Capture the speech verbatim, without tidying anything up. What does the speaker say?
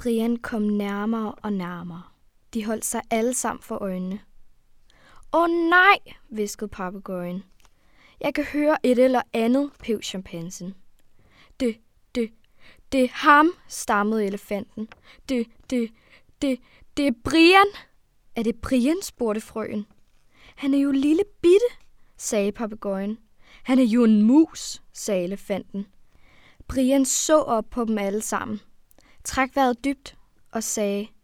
Brian kom nærmere og nærmere. De holdt sig alle sammen for øjnene. Åh oh, nej, hviskede papegøjen. Jeg kan høre et eller andet, pev chimpansen. Det, det, det er ham, stammede elefanten. Det, det, det, det er Brian. Er det Brian, spurgte frøen. Han er jo lille bitte, sagde papegøjen. Han er jo en mus, sagde elefanten. Brian så op på dem alle sammen, trak vejret dybt og sagde,